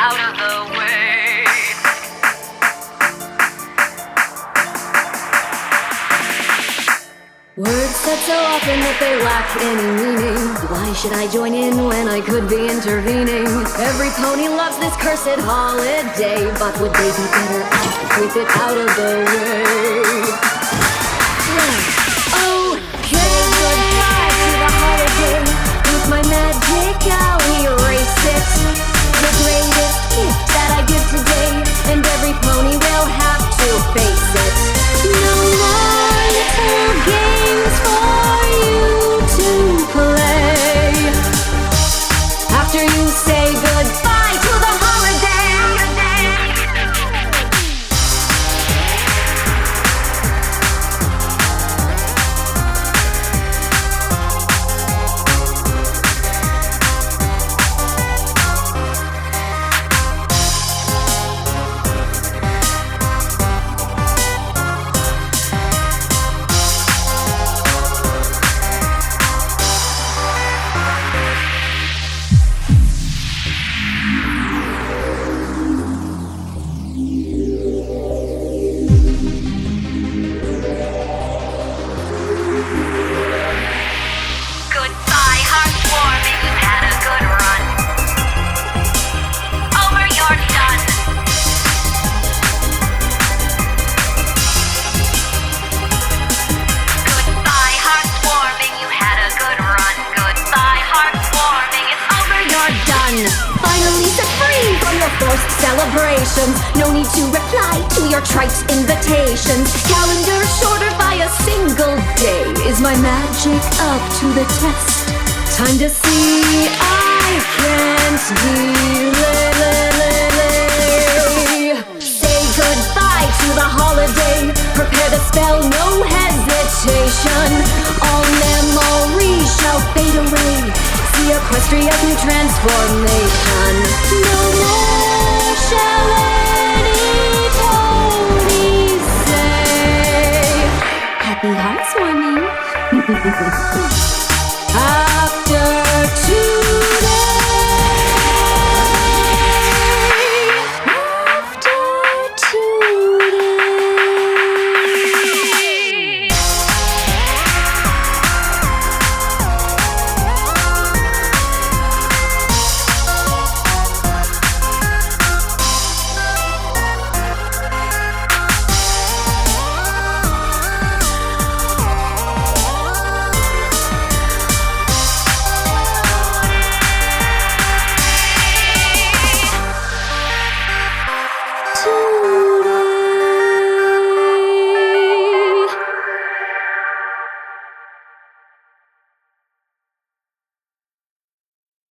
out of the way. Words said so often that they lack any meaning. Why should I join in when I could be intervening? Every pony loves this cursed holiday, but would they be better off with it out of the way? Oh, goodbye to the holiday. With my magic I'll erase it. The greatest gift that I give today, and every pony will have to face it. No more little games for you to play. After you say goodbye to the holiday. Goodbye, heartwarming, you had a good run. Over, you're done. Goodbye, heartwarming, you had a good run. Goodbye, heartwarming, it's over, you're done. Finally set free from your forced celebrations. No need to reply to your trite invitations. Calendar shorter by a single day. Is my magic up to the test? Time to see I can't delay. Say goodbye to the holiday. Prepare the spell, no hesitation. All memories shall fade away. See Equestria's new transformation. No more shall